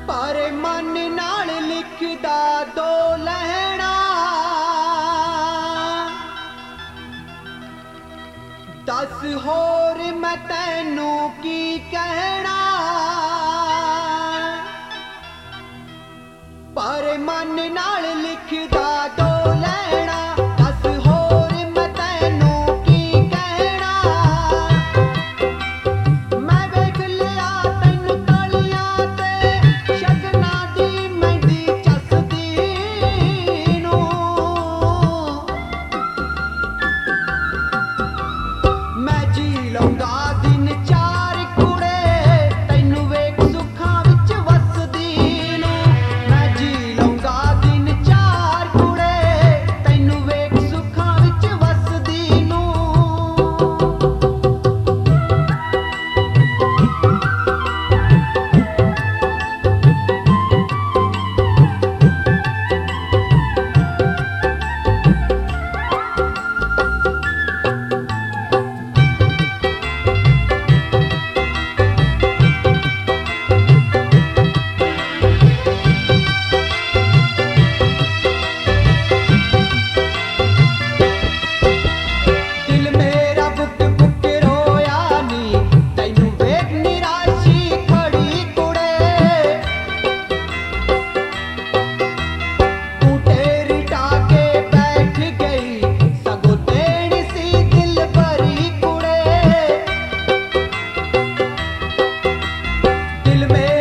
पर मन नाल लिखदा दो लहना, दस होर मैं तैनू की कहना। पर मन नाल लिखदा दो लहना, दस होर मैं तैनू की कहना। मैं वेख लिया तैनू तलियां ते शगना दी मेहंदी चसदी नू। मैं जी लूंगा दिन चार कुड़े तैनू वेख सुखां विच वसदी नू। मैं जी लूंगा दिन चार कुड़े तैनू वेख सुखां विच वसदी नू। दिल मेरा बुक बुक रोया नी तैनू वेख निराशी खड़ी कुड़े। तू तेरी टाके बैठ गई सगो तेरी सी दिल भरी कुड़े। दिल में